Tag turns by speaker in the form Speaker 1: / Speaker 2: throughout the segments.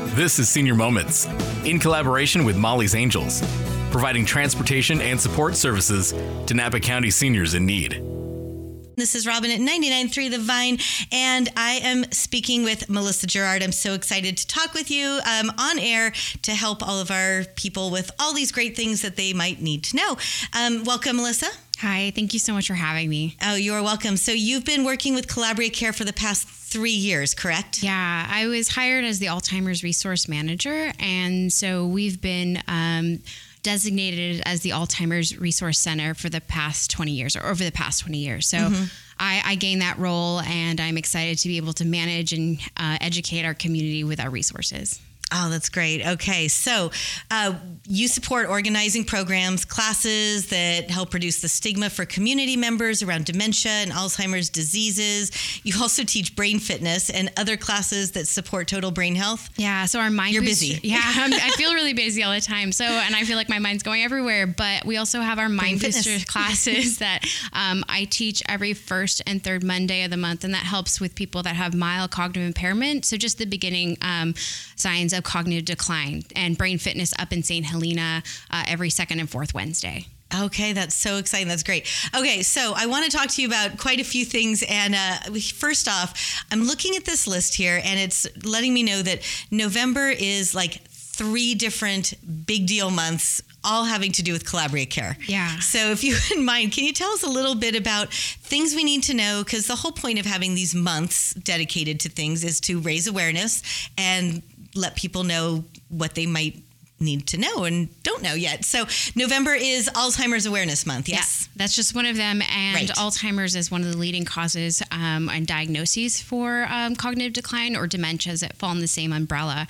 Speaker 1: This is Senior Moments, in collaboration with Molly's Angels, providing transportation and support services to Napa County seniors in need.
Speaker 2: This is Robin at 99.3 The Vine, and I am speaking with Melissa Gerard. I'm so excited to talk with you on air to help all of our people with all these great things that they might need to know. Welcome, Melissa.
Speaker 3: Hi, thank you so much for having me.
Speaker 2: Oh, you're welcome. So you've been working with Calabria Care for the past 3 years, correct?
Speaker 3: Yeah, I was hired as the Alzheimer's Resource Manager, and so we've been designated as the Alzheimer's Resource Center for the past 20 years, or over the past 20 years. So I gained that role, and I'm excited to be able to manage and educate our community with our resources.
Speaker 2: Oh, that's great. Okay. So you support organizing programs, classes that help reduce the stigma for community members around dementia and Alzheimer's diseases. You also teach brain fitness and other classes that support total brain health.
Speaker 3: Yeah. So our mind
Speaker 2: You're
Speaker 3: booster,
Speaker 2: busy.
Speaker 3: Yeah. I feel really busy all the time. So, and I feel like my mind's going everywhere, but we also have our mind booster classes that I teach every first and third Monday of the month. And that helps with people that have mild cognitive impairment. So just the beginning signs of cognitive decline, and brain fitness up in St. Helena every second and fourth Wednesday.
Speaker 2: Okay, that's so exciting. That's great. Okay, so I want to talk to you about quite a few things. And first off, I'm looking at this list here, and it's letting me know that November is like 3 different big deal months, all having to do with Calabria Care.
Speaker 3: Yeah.
Speaker 2: So if you wouldn't mind, can you tell us a little bit about things we need to know? Because the whole point of having these months dedicated to things is to raise awareness and let people know what they might need to know and don't know yet. So November is Alzheimer's Awareness Month, yes?
Speaker 3: Yeah, that's just one of them. And
Speaker 2: right.
Speaker 3: Alzheimer's is one of the leading causes and diagnoses for cognitive decline or dementias that fall in the same umbrella.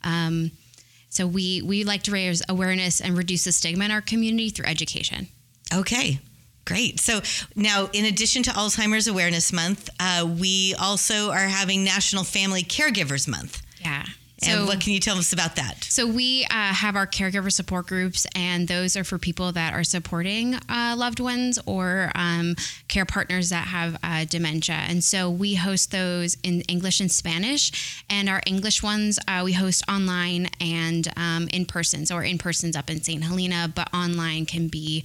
Speaker 3: So we like to raise awareness and reduce the stigma in our community through education.
Speaker 2: Okay. Great. So now, in addition to Alzheimer's Awareness Month, we also are having National Family Caregivers Month.
Speaker 3: Yeah.
Speaker 2: And what can you tell us about that?
Speaker 3: So we have our caregiver support groups, and those are for people that are supporting loved ones or care partners that have dementia. And so we host those in English and Spanish, and our English ones we host online and in person. So our in-person's up in St. Helena, but online can be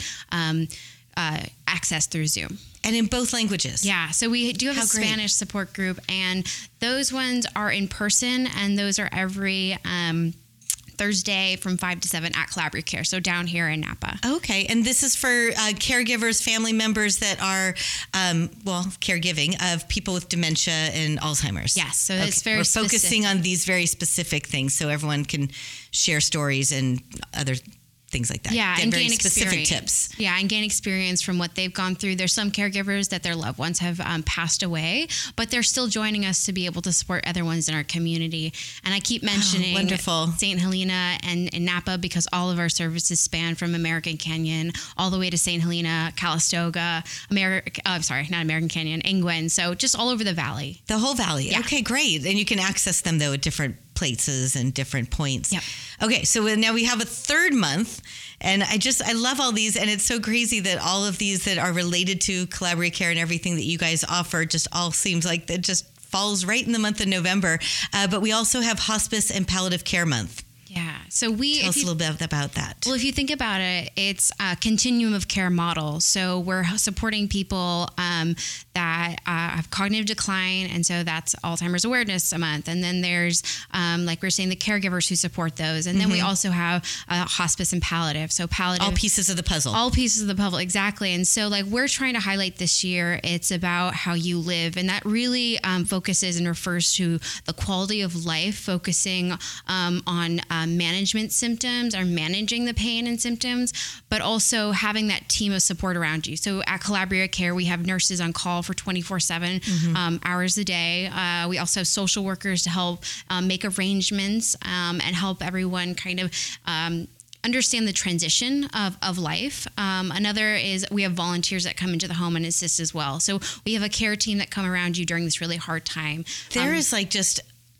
Speaker 3: accessed through Zoom.
Speaker 2: And in both languages?
Speaker 3: Yeah. So we do have a Spanish support group, and those ones are in person, and those are every Thursday from 5 to 7 at Calabria Care, so down here in Napa.
Speaker 2: Okay. And this is for caregivers, family members that are, caregiving of people with dementia and Alzheimer's.
Speaker 3: Yes. So it's very specific.
Speaker 2: We're focusing on these very specific things so everyone can share stories and other things like that.
Speaker 3: Yeah, and gain
Speaker 2: specific
Speaker 3: experience.
Speaker 2: tips.
Speaker 3: Yeah, and gain experience from what they've gone through. There's some caregivers that their loved ones have passed away, but they're still joining us to be able to support other ones in our community. And I keep mentioning
Speaker 2: wonderful.
Speaker 3: St. Helena and Napa because all of our services span from American Canyon all the way to St. Helena, Calistoga, Ingwen. So just all over the valley.
Speaker 2: The whole valley.
Speaker 3: Yeah.
Speaker 2: Okay, great. And you can access them, though, at different places and different points.
Speaker 3: Yep.
Speaker 2: Okay, so now we have a third month, and I love all these, and it's so crazy that all of these that are related to Calabria Care and everything that you guys offer just all seems like it just falls right in the month of November. But we also have Hospice and Palliative Care Month.
Speaker 3: Yeah. So tell
Speaker 2: us a little bit about that.
Speaker 3: Well, if you think about it, it's a continuum of care model. So we're supporting people that have cognitive decline. And so that's Alzheimer's Awareness Month. And then there's, like we were saying, the caregivers who support those. And then we also have hospice and palliative. So palliative.
Speaker 2: All pieces of the puzzle.
Speaker 3: All pieces of the puzzle. Exactly. And so like we're trying to highlight this year, it's about how you live. And that really focuses and refers to the quality of life, focusing on management symptoms or managing the pain and symptoms, but also having that team of support around you. So at Calabria Care, we have nurses on call for 24/7 hours a day. We also have social workers to help make arrangements and help everyone kind of understand the transition of life. Another is we have volunteers that come into the home and assist as well. So we have a care team that come around you during this really hard time.
Speaker 2: There is like just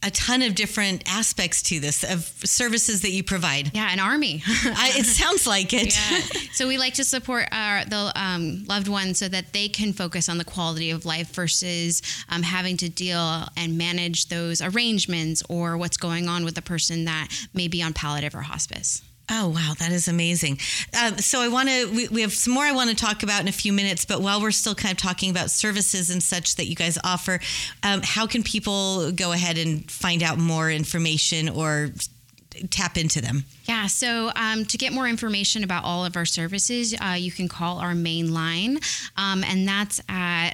Speaker 2: a ton of different aspects to this of services that you provide.
Speaker 3: Yeah, an army.
Speaker 2: It sounds like it.
Speaker 3: Yeah. So we like to support the loved ones so that they can focus on the quality of life versus having to deal and manage those arrangements or what's going on with the person that may be on palliative or hospice.
Speaker 2: Oh, wow. That is amazing. So we have some more I want to talk about in a few minutes, but while we're still kind of talking about services and such that you guys offer, how can people go ahead and find out more information or tap into them?
Speaker 3: Yeah, so to get more information about all of our services, you can call our main line, and that's at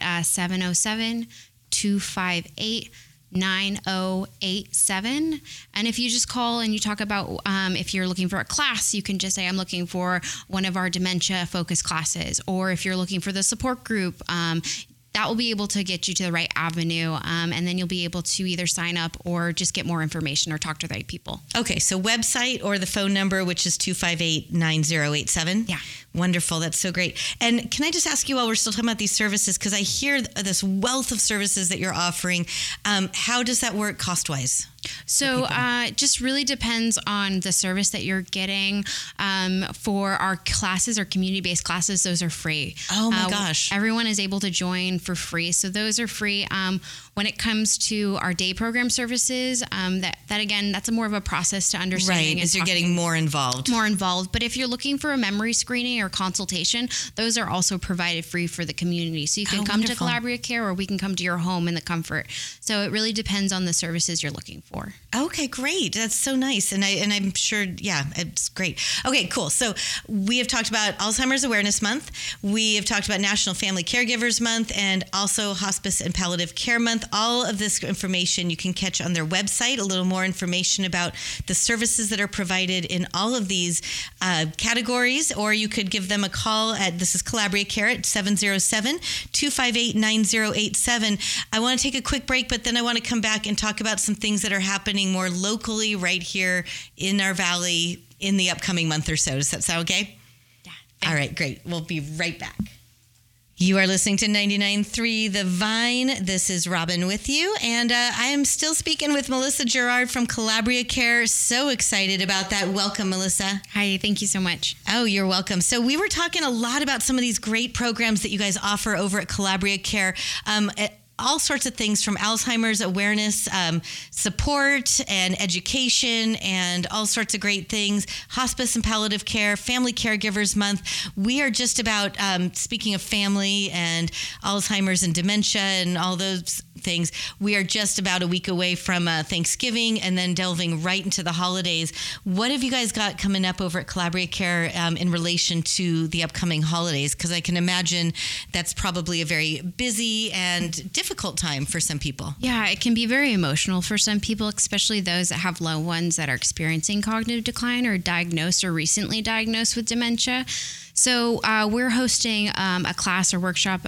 Speaker 3: 707-258-9087. And if you just call and you talk about if you're looking for a class, you can just say, I'm looking for one of our dementia focused classes. Or if you're looking for the support group, that will be able to get you to the right avenue. And then you'll be able to either sign up or just get more information or talk to the right people.
Speaker 2: Okay, so website or the phone number, which is 258-9087.
Speaker 3: Yeah.
Speaker 2: Wonderful. That's so great. And can I just ask you while we're still talking about these services, because I hear this wealth of services that you're offering, how does that work cost-wise?
Speaker 3: So it just really depends on the service that you're getting. For our classes, our community-based classes, those are free.
Speaker 2: Oh my gosh.
Speaker 3: Everyone is able to join for free. So those are free. When it comes to our day program services, that again, that's more of a process to understanding.
Speaker 2: Right, as you're getting more involved.
Speaker 3: But if you're looking for a memory screening or consultation, those are also provided free for the community. So you can come to Calabria Care, or we can come to your home in the comfort. So it really depends on the services you're looking for.
Speaker 2: Okay, great. That's so nice. And I'm sure, yeah, it's great. Okay, cool. So we have talked about Alzheimer's Awareness Month. We have talked about National Family Caregivers Month and also Hospice and Palliative Care Month. All of this information you can catch on their website, a little more information about the services that are provided in all of these categories, or you could give them a call this is Calabria Care at 707-258-9087. I want to take a quick break, but then I want to come back and talk about some things that are happening more locally right here in our valley in the upcoming month or so. Does that sound okay?
Speaker 3: Yeah.
Speaker 2: All right, great. We'll be right back. You are listening to 99.3 The Vine. This is Robin with you, and I am still speaking with Melissa Gerard from Calabria Care. So excited about that. Welcome, Melissa.
Speaker 3: Hi, thank you so much.
Speaker 2: Oh, you're welcome. So we were talking a lot about some of these great programs that you guys offer over at Calabria Care. All sorts of things from Alzheimer's awareness, support and education, and all sorts of great things. Hospice and palliative care, Family Caregivers Month. We are just about, speaking of family and Alzheimer's and dementia and all those things, we are just about a week away from Thanksgiving and then delving right into the holidays. What have you guys got coming up over at Calabria Care in relation to the upcoming holidays? Because I can imagine that's probably a very busy and difficult time for some people.
Speaker 3: Yeah, it can be very emotional for some people, especially those that have loved ones that are experiencing cognitive decline or diagnosed or recently diagnosed with dementia. So we're hosting a class or workshop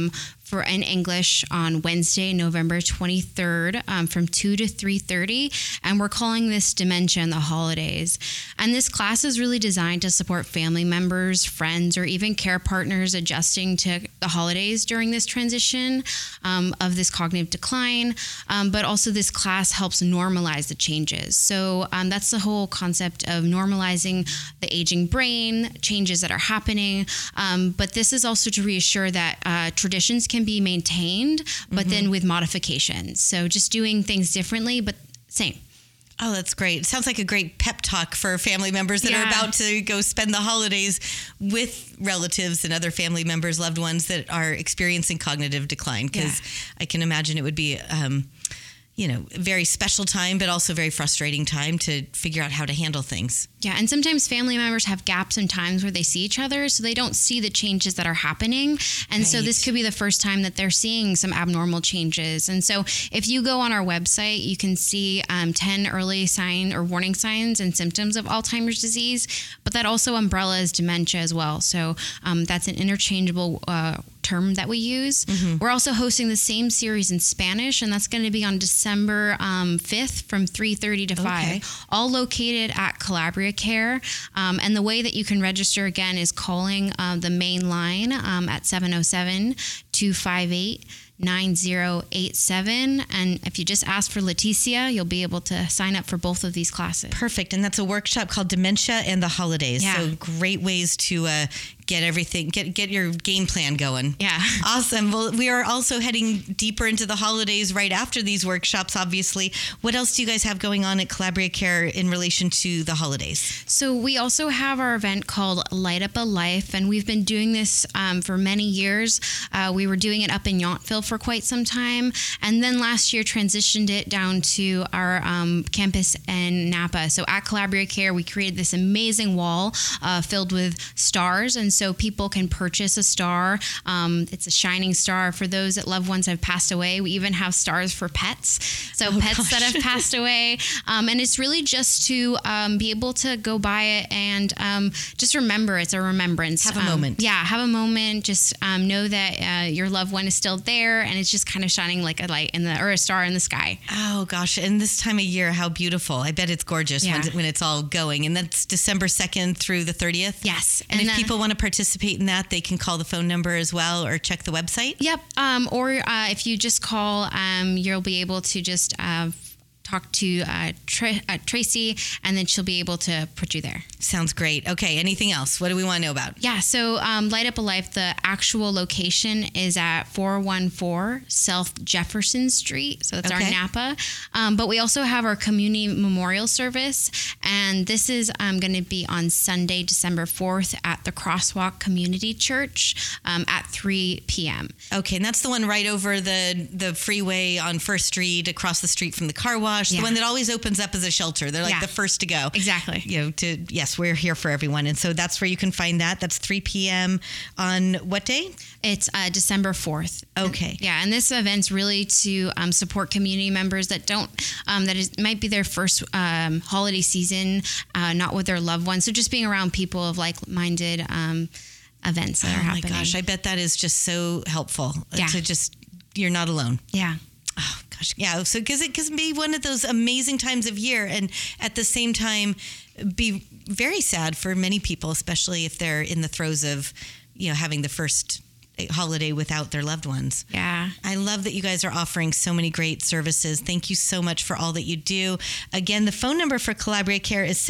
Speaker 3: in English on Wednesday, November 23rd from 2 to 3:30. And we're calling this Dementia and the Holidays. And this class is really designed to support family members, friends, or even care partners adjusting to the holidays during this transition of this cognitive decline. But also this class helps normalize the changes. So that's the whole concept of normalizing the aging brain, changes that are happening. But this is also to reassure that traditions can be maintained, but then with modifications. So just doing things differently, but same.
Speaker 2: Oh, that's great. It sounds like a great pep talk for family members that are about to go spend the holidays with relatives and other family members, loved ones that are experiencing cognitive decline. Because I can imagine it would be a very special time, but also very frustrating time to figure out how to handle things.
Speaker 3: Yeah, and sometimes family members have gaps in times where they see each other, so they don't see the changes that are happening. And so this could be the first time that they're seeing some abnormal changes. And so if you go on our website, you can see 10 early sign or warning signs and symptoms of Alzheimer's disease, but that also umbrellas dementia as well. So that's an interchangeable term that we use. We're also hosting the same series in Spanish, and that's going to be on December 5th from 3:30 to 5, all located at Calabria Care. And the way that you can register again is calling the main line at 707-258-9087. 9087. And if you just ask for Leticia, you'll be able to sign up for both of these classes.
Speaker 2: Perfect. And that's a workshop called Dementia and the Holidays.
Speaker 3: Yeah.
Speaker 2: So great ways to get everything, get your game plan going.
Speaker 3: Yeah.
Speaker 2: Awesome. Well, we are also heading deeper into the holidays right after these workshops, obviously. What else do you guys have going on at Calabria Care in relation to the holidays?
Speaker 3: So we also have our event called Light Up a Life, and we've been doing this for many years. We were doing it up in Yountville for quite some time, and then last year transitioned it down to our campus in Napa. So at Calabria Care, we created this amazing wall filled with stars, and so people can purchase a star. It's a shining star for those that loved ones have passed away. We even have stars for pets, so pets that have passed away, and it's really just to be able to go by it and just remember. It's a remembrance.
Speaker 2: Have a moment.
Speaker 3: Yeah, have a moment. Just know that your loved one is still there, and it's just kind of shining like a light or a star in the sky.
Speaker 2: Oh gosh, and this time of year, how beautiful. I bet it's gorgeous when it's all going. And that's December 2nd through the 30th?
Speaker 3: Yes.
Speaker 2: And if people want to participate in that, they can call the phone number as well or check the website?
Speaker 3: Yep. Or if you just call, you'll be able to just talk to Tracy, and then she'll be able to put you there.
Speaker 2: Sounds great. Okay, anything else? What do we want to know about?
Speaker 3: Yeah, so Light Up a Life, the actual location is at 414 South Jefferson Street. So that's our Napa. But we also have our community memorial service, and this is going to be on Sunday, December 4th at the Crosswalk Community Church at 3 p.m.
Speaker 2: Okay, and that's the one right over the freeway on First Street, across the street from the car wash, the one that always opens up as a shelter. They're like the first to go.
Speaker 3: Exactly.
Speaker 2: Yes, we're here for everyone. And so that's where you can find that. That's 3 p.m. on what day?
Speaker 3: It's December 4th.
Speaker 2: Okay.
Speaker 3: And this event's really to support community members that might be their first holiday season, not with their loved ones. So just being around people of like-minded events that are happening.
Speaker 2: Oh my gosh, I bet that is just so helpful. You're not alone.
Speaker 3: Yeah.
Speaker 2: Oh gosh, yeah. So because it can be one of those amazing times of year, and at the same time, be very sad for many people, especially if they're in the throes of, having the first holiday without their loved ones.
Speaker 3: Yeah.
Speaker 2: I love that you guys are offering so many great services. Thank you so much for all that you do. Again, the phone number for Calabria Care is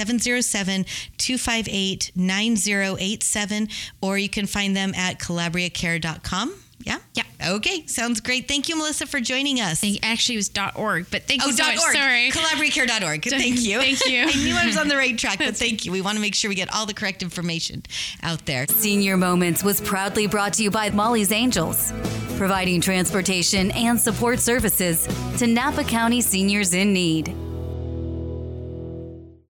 Speaker 2: 707-258-9087, or you can find them at calabriacare.com. Yeah?
Speaker 3: Yeah.
Speaker 2: Okay. Sounds great. Thank you, Melissa, for joining us.
Speaker 3: Actually, it was .org, but thank you so much.
Speaker 2: .org.
Speaker 3: Sorry.
Speaker 2: Calabriacare.org. Thank you.
Speaker 3: Thank you.
Speaker 2: I knew I was on the right track, but thank you. We want to make sure we get all the correct information out there.
Speaker 4: Senior Moments was proudly brought to you by Molly's Angels, providing transportation and support services to Napa County seniors in need.